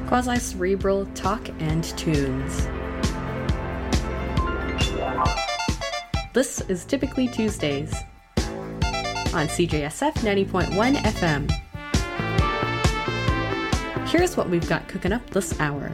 quasi-cerebral talk and tunes. This is Typically Tuesdays on CJSF 90.1 FM. Here's what we've got cooking up this hour.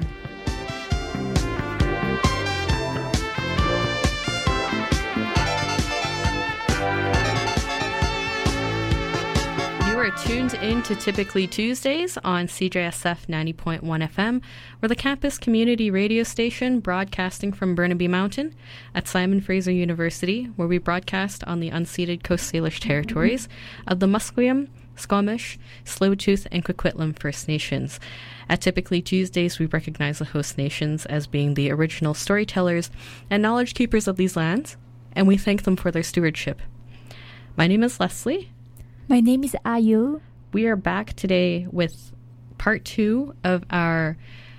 You are tuned in to Typically Tuesdays on CJSF 90.1 FM. We're the campus community radio station broadcasting from Burnaby Mountain at Simon Fraser University, where we broadcast on the unceded Coast Salish territories of the Musqueam, Squamish, Tsleil-Waututh, and Coquitlam First Nations. At Typically Tuesdays, we recognize the host nations as being the original storytellers and knowledge keepers of these lands, and we thank them for their stewardship. My name is Leslie. My name is Ayu. We are back today with part 2 of our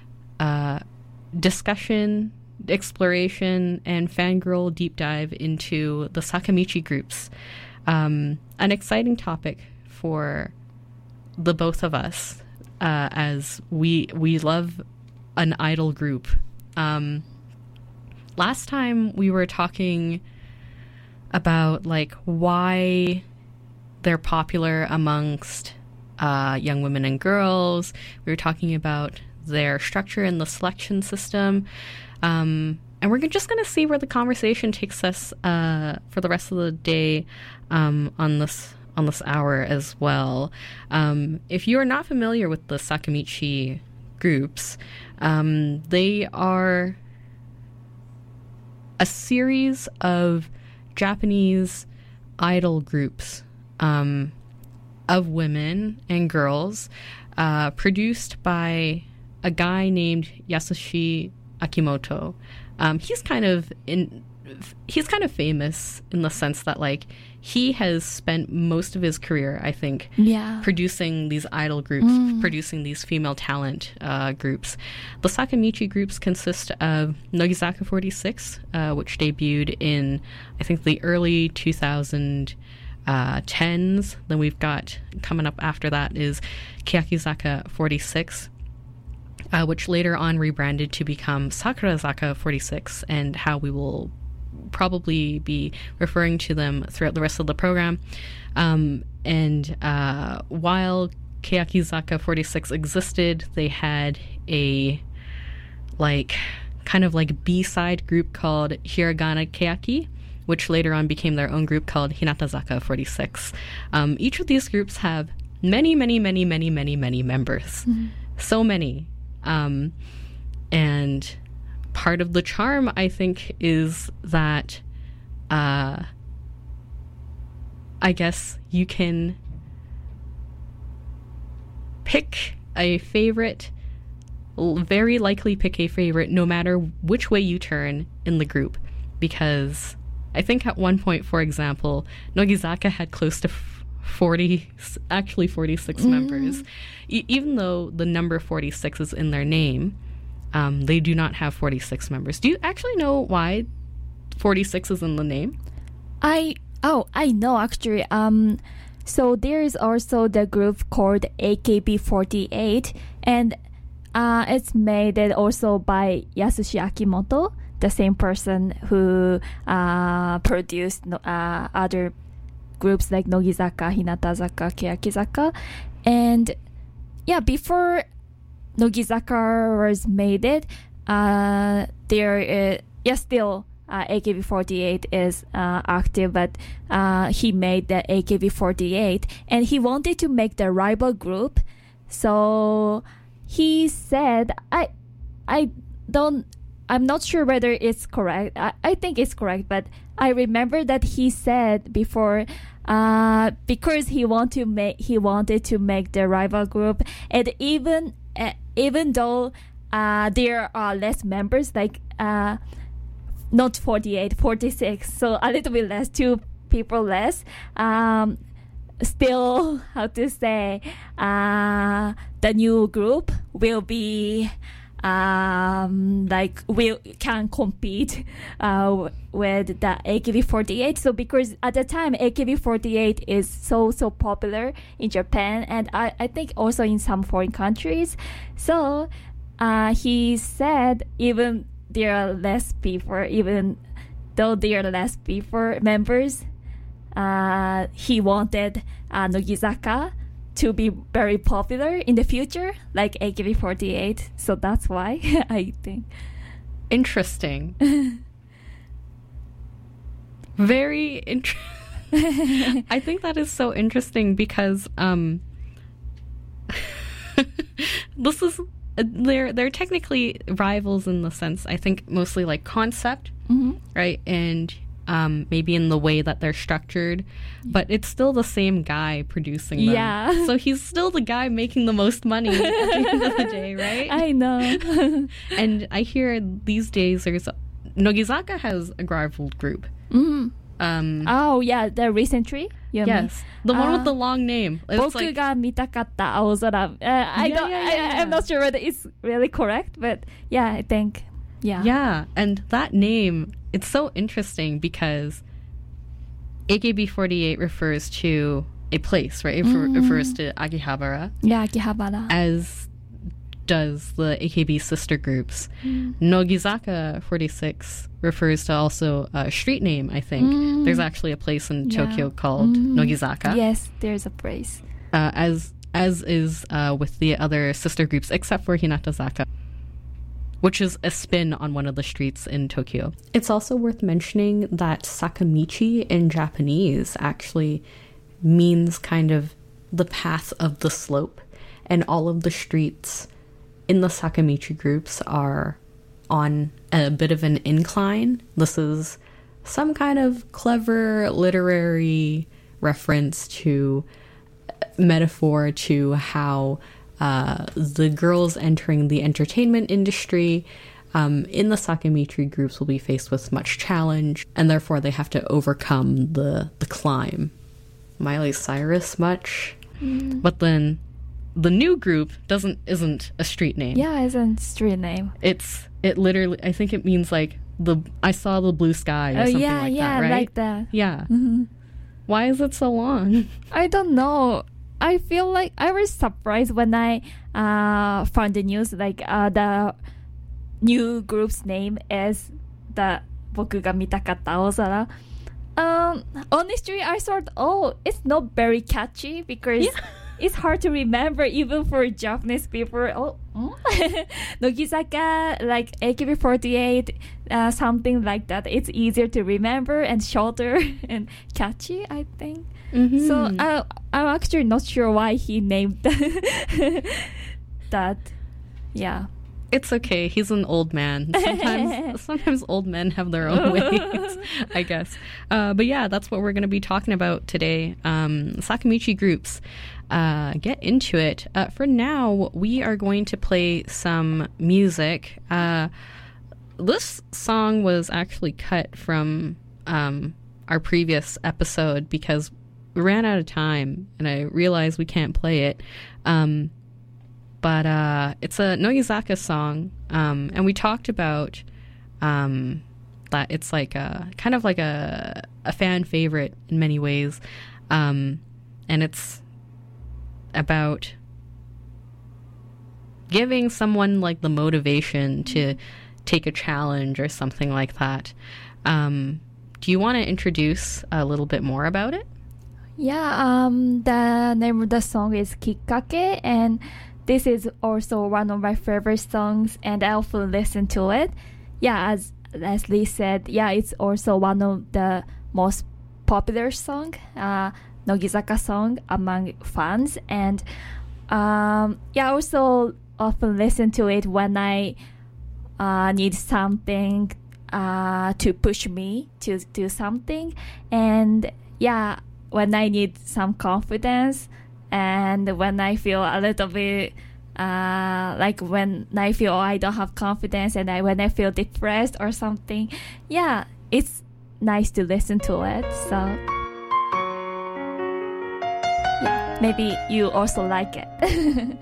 discussion, exploration, and fangirl deep dive into the Sakamichi groups. An exciting topic for the both of us, as we love an idol group. Last time we were talking about why they're popular amongst young women and girls. We were talking about their structure and the selection system. And we're just going to see where the conversation takes us for the rest of the day on this hour as well. If you are not familiar with the Sakamichi groups, they are a series of Japanese idol groups of women and girls produced by a guy named Yasushi Akimoto. He's kind of famous in the sense that he has spent most of his career, I think, producing these idol groups, producing these female talent groups. The Sakamichi groups consist of Nogizaka 46, which debuted in, I think, the early 2010s. Then we've got, coming up after that is Keyakizaka 46, which later on rebranded to become Sakurazaka 46, and how we will probably be referring to them throughout the rest of the program. And while Keyakizaka 46 existed, they had a B-side group called Hiragana Keyaki, which later on became their own group called Hinatazaka 46. Each of these groups have many, many, many, many, many, many members. Mm-hmm. So many. And part of the charm, I think, is that I guess you can pick a favorite, very likely pick a favorite, no matter which way you turn in the group. Because I think at one point, for example, Nogizaka had close to 46 members. Even though the number 46 is in their name, they do not have 46 members. Do you actually know why 46 is in the name? I know, actually. So there is also the group called AKB48, and it's made also by Yasushi Akimoto, the same person who produced other groups like Nogizaka, Hinatazaka, Keyakizaka. And before Nogizaka was made, still AKB48 is active, but he made the AKB48, and he wanted to make the rival group. So he said, I'm not sure whether it's correct. I think it's correct, but I remember that he said before, because he wanted to make the rival group, and even though there are less members, not 48, 46, so a little bit less, 2 people less. Still, how to say, the new group will be we can compete with the AKB48. So because at the time AKB48 is so popular in Japan, and I think also in some foreign countries. So he said even there are less people, even though there are less people members, he wanted Nogizaka to be very popular in the future, like AKB48. So that's why I think. Interesting. Very interesting. I think that is so interesting because this is they're technically rivals in the sense, I think, mostly like concept, right? And maybe in the way that they're structured, but it's still the same guy producing them. Yeah. So he's still the guy making the most money at the end of the day, right? I know. And I hear these days Nogizaka has a rival group. Oh yeah, the recently. Yes, the one with the long name. It's like, 僕が見たかった青空. I'm not sure whether it's really correct, but yeah, I think. Yeah, and that name, it's so interesting because AKB48 refers to a place, right? It refers to Akihabara. Yeah, Akihabara. As does the AKB sister groups. Nogizaka 46 refers to also a street name, I think. There's actually a place in Tokyo called Nogizaka. Yes, there's a place. As is with the other sister groups, except for Hinatazaka, which is a spin on one of the streets in Tokyo. It's also worth mentioning that Sakamichi in Japanese actually means kind of the path of the slope, and all of the streets in the Sakamichi groups are on a bit of an incline. This is some kind of clever literary reference to metaphor to how the girls entering the entertainment industry in the Sakamichi groups will be faced with much challenge, and therefore they have to overcome the climb. Miley Cyrus much? But then the new group isn't a street name. Yeah, it's a street name. It literally, I think it means like I saw the blue sky or something like that, right? Like that. Yeah. Why is it so long? I don't know. I feel like I was surprised when I found the news, like the new group's name is the 僕が見たかった青空. Honestly, I thought, it's not very catchy because it's hard to remember even for Japanese people. Nogizaka, like AKB48, something like that. It's easier to remember and shorter and catchy, I think. So I'm actually not sure why he named that. Yeah. It's okay. He's an old man. Sometimes old men have their own ways, I guess. But yeah, that's what we're going to be talking about today. Sakamichi groups. Get into it. For now, we are going to play some music. This song was actually cut from our previous episode because we ran out of time and I realized we can't play it. But it's a Nogizaka song, and we talked about that it's like kind of like a fan favorite in many ways, and it's about giving someone like the motivation to take a challenge or something like that. Do you want to introduce a little bit more about it? Yeah, the name of the song is Kikkake, and this is also one of my favorite songs, and I often listen to it. Yeah, as Leslie said, yeah, it's also one of the most popular song, Nogizaka song among fans, and I also often listen to it when I need something to push me to do something, and yeah, when I need some confidence. And when I feel a little bit like when I feel I don't have confidence, and when I feel depressed or something, yeah, it's nice to listen to it. So yeah, maybe you also like it.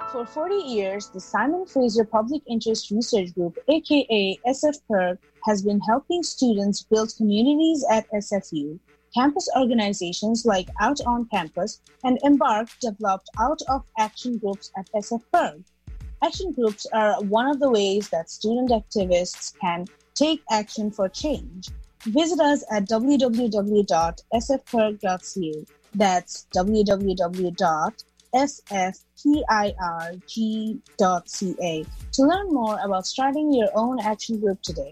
For 40 years, the Simon Fraser Public Interest Research Group, aka SFPIRG, has been helping students build communities at SFU. Campus organizations like Out on Campus and Embark developed out-of-action groups at SFPIRG. Action groups are one of the ways that student activists can take action for change. Visit us at www.sfpirg.ca. That's www.sfpirg.ca to learn more about starting your own action group today.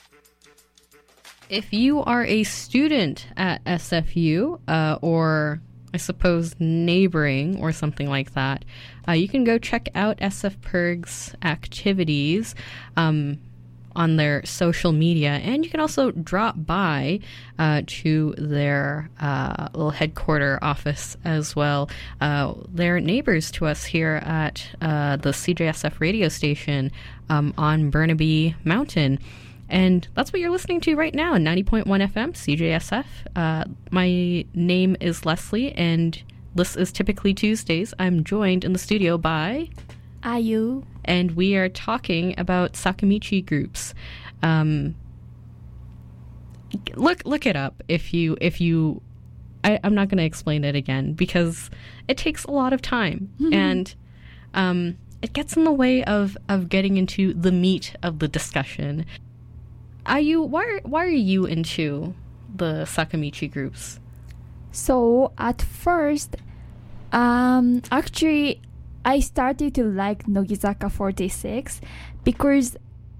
If you are a student at SFU, or I suppose neighboring or something like that, you can go check out SFPIRG's activities on their social media, and you can also drop by to their little headquarter office as well. They're neighbors to us here at the CJSF radio station on Burnaby Mountain. And that's what you're listening to right now, 90.1 FM, CJSF. My name is Leslie, and this is Typically Tuesdays. I'm joined in the studio by Ayu. And we are talking about Sakamichi groups. Look it up if you. I'm not going to explain it again because it takes a lot of time, and it gets in the way of getting into the meat of the discussion. Ayu, why are you into the Sakamichi groups? So at first, actually, I started to like Nogizaka 46 because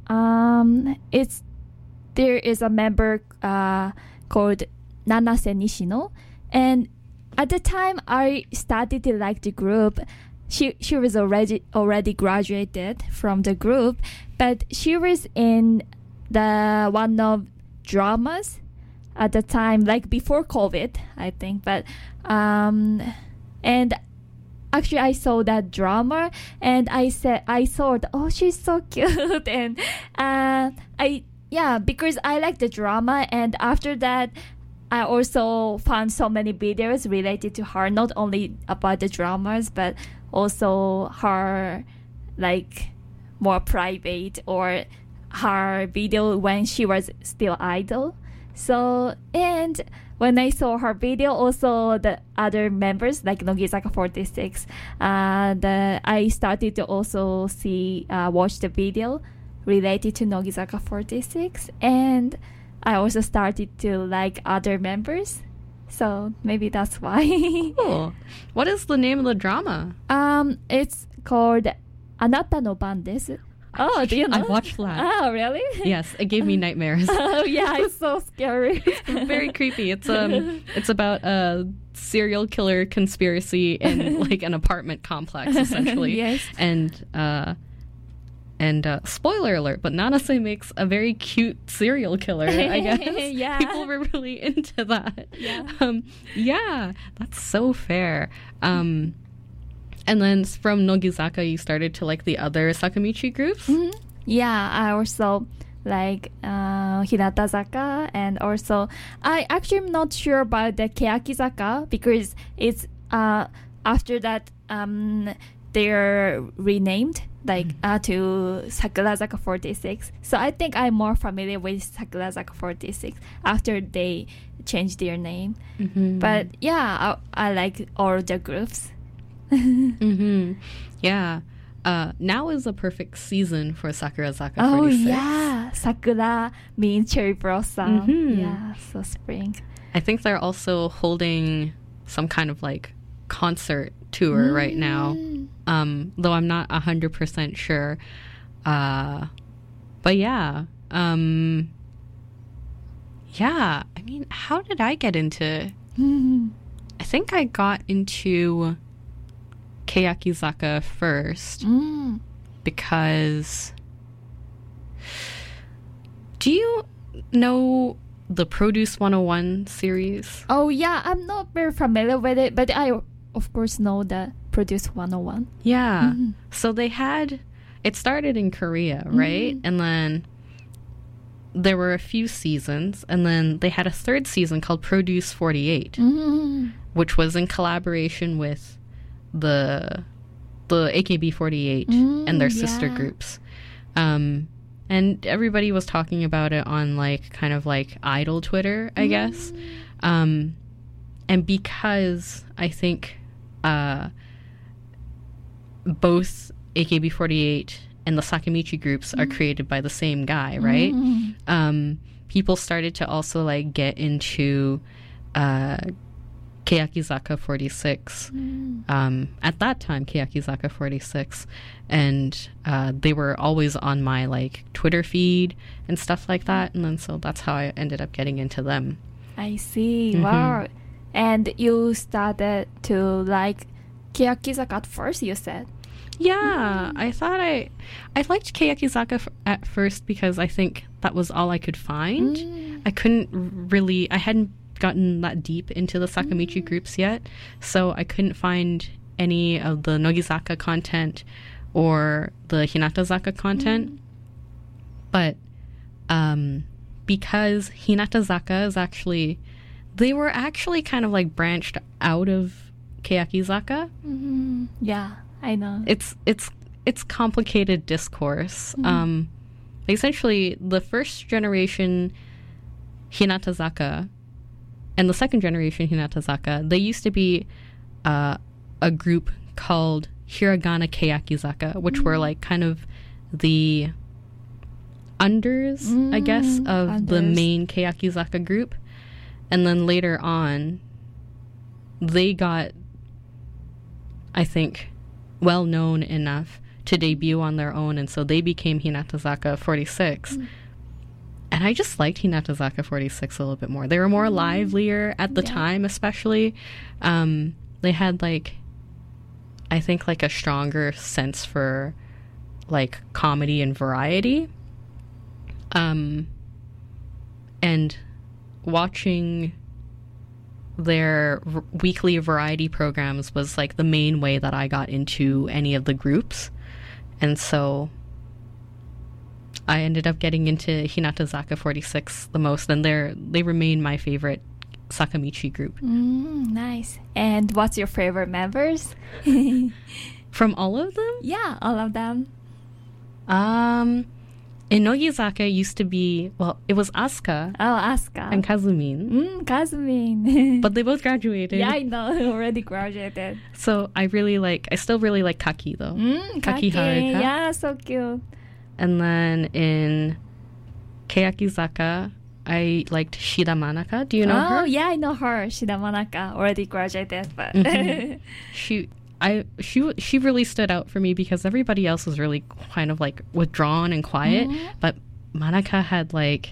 there is a member called Nanase Nishino, and at the time I started to like the group. She was already graduated from the group, but she was in the one of dramas at the time, like before COVID, I think. But and actually, I saw that drama, and I thought, oh, she's so cute, and because I like the drama, and after that, I also found so many videos related to her, not only about the dramas, but also her, like, more private, or her video when she was still idol. So, and when I saw her video, also the other members like Nogizaka 46, I started to also watch the video related to Nogizaka 46, and I also started to like other members. So maybe that's why. Cool. What is the name of the drama? It's called Anata no Ban desu. Oh, do you know? I watched that. Oh, really? Yes, it gave me nightmares. Oh, yeah, it's so scary. It's very creepy. It's about a serial killer conspiracy in like an apartment complex, essentially. Yes. And spoiler alert, but Nanase makes a very cute serial killer, I guess. Yeah. People were really into that. Yeah. Yeah, that's so fair. And then from Nogizaka, you started to like the other Sakamichi groups? Mm-hmm. Yeah, I also like Hinatazaka, and also I actually am not sure about the Keyakizaka because it's after that they're renamed to Sakurazaka 46. So I think I'm more familiar with Sakurazaka 46 after they changed their name. Mm-hmm. But yeah, I like all the groups. Mm-hmm. Yeah. Now is a perfect season for Sakurazaka 46. Oh yeah, Sakura means cherry blossom. Mm-hmm. Yeah, so spring. I think they're also holding some kind of like concert tour right now, though I'm not 100% sure. But yeah, yeah. I mean, how did I get into? I think I got into Keyakizaka first because. Do you know the Produce 101 series? Oh yeah, I'm not very familiar with it, but I of course know the Produce 101. Yeah. Mm-hmm. So it started in Korea, right? Mm-hmm. And then there were a few seasons, and then they had a third season called Produce 48, which was in collaboration with the the AKB48 and their sister groups. And everybody was talking about it on like kind of like idol Twitter, I guess. And because I think both AKB48 and the Sakamichi groups are created by the same guy, right? People started to also like get into Keyakizaka 46. At that time, Keyakizaka 46, and they were always on my like Twitter feed and stuff like that, and then so that's how I ended up getting into them. I see. Wow. And you started to like Keyakizaka at first, you said? Yeah, I thought I liked Keyakizaka at first because I think that was all I could find. I hadn't gotten that deep into the Sakamichi groups yet, so I couldn't find any of the Nogizaka content or the Hinatazaka content. But because Hinatazaka is actually, they were actually kind of like branched out of Keyakizaka. Yeah, I know. It's complicated discourse. Essentially, the first generation Hinatazaka and the second generation Hinatazaka, they used to be a group called Hiragana Keyakizaka, which were like kind of the unders, I guess, of the main Keyakizaka group. And then later on, they got, I think, well known enough to debut on their own, and so they became Hinatazaka 46. And I just liked Hinatazaka 46 a little bit more. They were more livelier at the time, especially. They had like, I think like a stronger sense for like comedy and variety. And watching their weekly variety programs was like the main way that I got into any of the groups. And so I ended up getting into Hinatazaka 46 the most, and they remain my favorite Sakamichi group. Nice. And what's your favorite members? From all of them? Yeah, all of them. In Nogizaka used to be, well, it was Asuka. Oh, Asuka. And Kazumin. Kazumin. But they both graduated. Yeah, I know. Already graduated. So I still really like Kaki though. Kaki Haruka. Yeah, so cute. And then in Keyakizaka, I liked Shida Manaka. Do you know her? Oh, yeah, I know her. Shida Manaka already graduated, but she really stood out for me because everybody else was really kind of like withdrawn and quiet, but Manaka had like,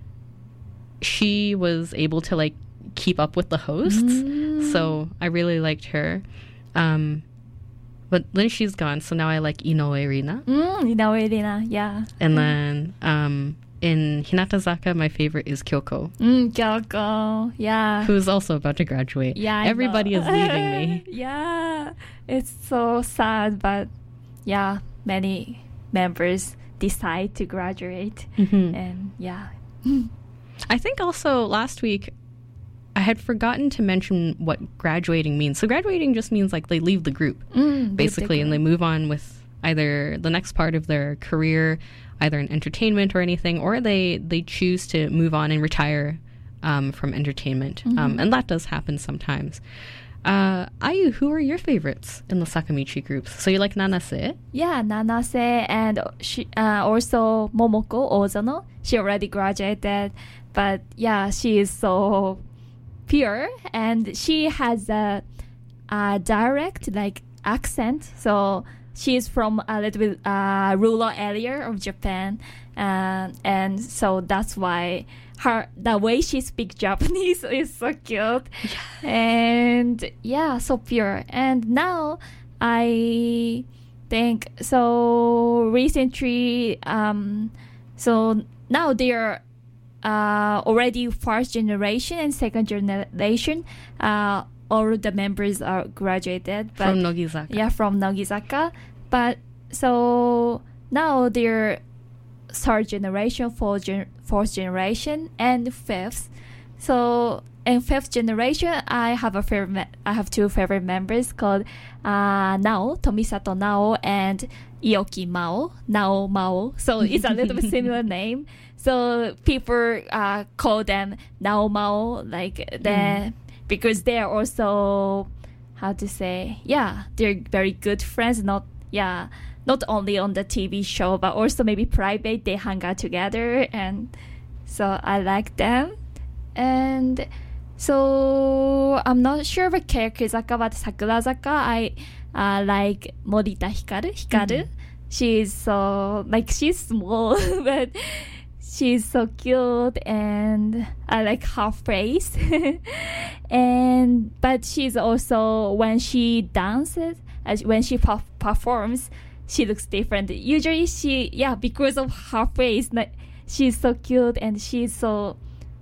she was able to like keep up with the hosts, so I really liked her. But then she's gone, so now I like Inoue Rina. Inoue Rina, yeah. And then in Hinatazaka, my favorite is Kyoko. Kyoko, yeah. Who's also about to graduate. Yeah, everybody is leaving me. Yeah, it's so sad, but yeah, many members decide to graduate. And yeah. I think also last week, I had forgotten to mention what graduating means. So graduating just means like they leave the group, basically, and they move on with either the next part of their career, either in entertainment or anything, or they choose to move on and retire from entertainment. And that does happen sometimes. Ayu, who are your favorites in the Sakamichi groups? So you like Nanase? Yeah, Nanase, and she, also Momoko Ozano. She already graduated, but yeah, she is so pure, and she has a direct like accent, so she's from a little bit rural area of Japan, and so that's why the way she speaks Japanese is so cute. And yeah, so pure. And now I think so recently so now they're already first generation and second generation. All the members are graduated, but from Nogizaka. Yeah, from Nogizaka. But so now they're third generation, fourth generation, and fifth. So in fifth generation, I have two favorite members called Nao, Tomisato Nao, and Ioki Mao, Nao Mao. So it's a little bit similar name. So people call them Nao Mao, because they are also, how to say, they're very good friends. Not only on the TV show, but also maybe private. They hang out together, and so I like them. And so I'm not sure about Karakuzaka, but Sakurazaka, I like Morita Hikaru. She's so, she's small, but she's so cute, and I like her face. But she's also, when she dances, when she performs, she looks different. Usually because of her face, she's so cute, and she's so,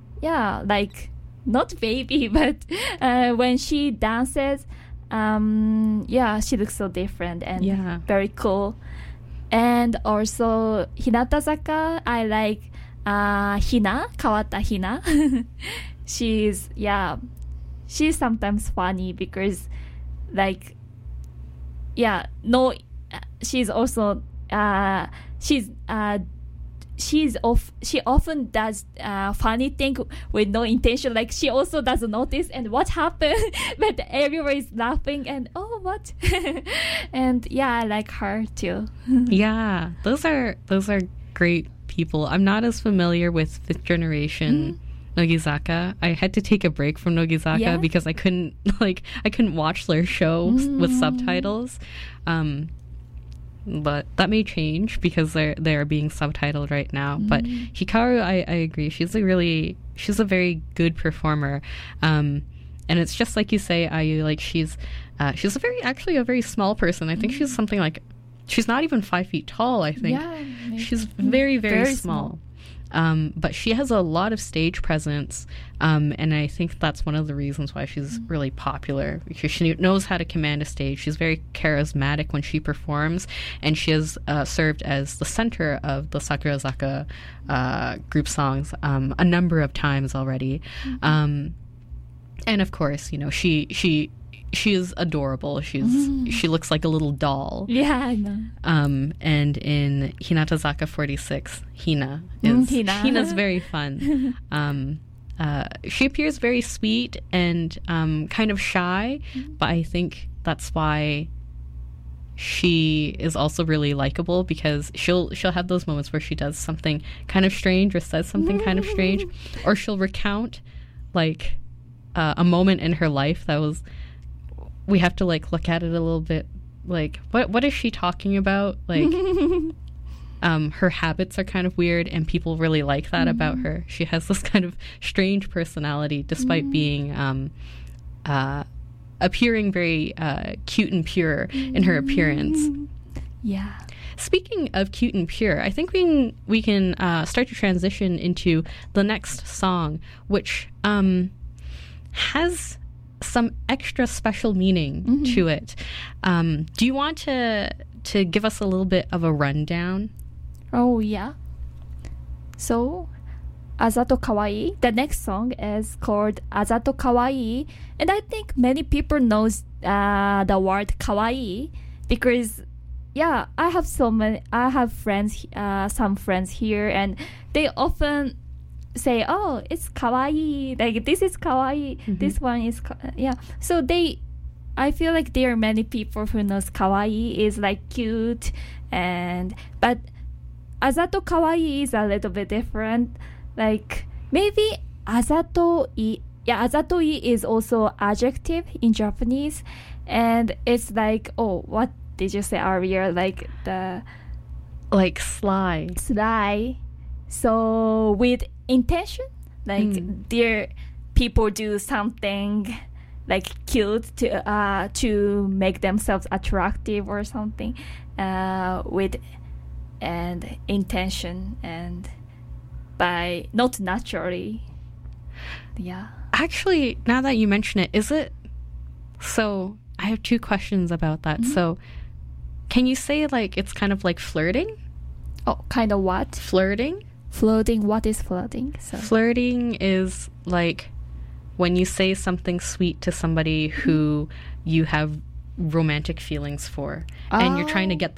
not baby, but when she dances, she looks so different and very cool. And also Hinatazaka, I like Hina, Kawata Hina. she's sometimes funny because she's also she often does funny thing with no intention. She also doesn't notice and what happened, but everyone is laughing and what? And I like her too. Yeah, those are great people. I'm not as familiar with fifth generation Nogizaka. I had to take a break from Nogizaka because I couldn't watch their show with subtitles. But that may change because they're being subtitled right now. But Hikaru, I agree. She's a very good performer. And it's just like you say, Ayu, she's a very small person. I think she's something she's not even 5 feet tall, I think. Yeah, she's very, very small. But she has a lot of stage presence, and I think that's one of the reasons why she's really popular, because she knows how to command a stage. She's very charismatic when she performs, and she has served as the center of the Sakurazaka group songs a number of times already. And of course, she is adorable. She looks like a little doll. Yeah, I know. And in Hinatazaka 46, Hina's very fun. She appears very sweet and kind of shy, but I think that's why she is also really likable, because she'll have those moments where she does something kind of strange or says something kind of strange, or she'll recount a moment in her life that was. We have to look at it a little bit, what is she talking about? Her habits are kind of weird, and people really like that about her. She has this kind of strange personality, despite being appearing very cute and pure in her appearance. Yeah. Speaking of cute and pure, I think we can start to transition into the next song, which has some extra special meaning to it. Do you want to give us a little bit of a rundown? Oh, yeah. So, Azato Kawaii, the next song is called Azato Kawaii, and I think many people knows the word kawaii because I have friends, some friends here, and they often say, it's kawaii, this is kawaii, this one is so I feel like there are many people who knows kawaii is cute, but Azato Kawaii is a little bit different, maybe Azatoi is also adjective in Japanese, and it's what did you say earlier, the sly, so with intention, their people do something cute to make themselves attractive or something with and intention, and by not naturally. Actually, now that you mention it, is it so? I have two questions about that. So can you say it's kind of like flirting? Oh, kind of what? Flirting? Flirting, what is flirting? So. Flirting is when you say something sweet to somebody who you have romantic feelings for, and you're trying to get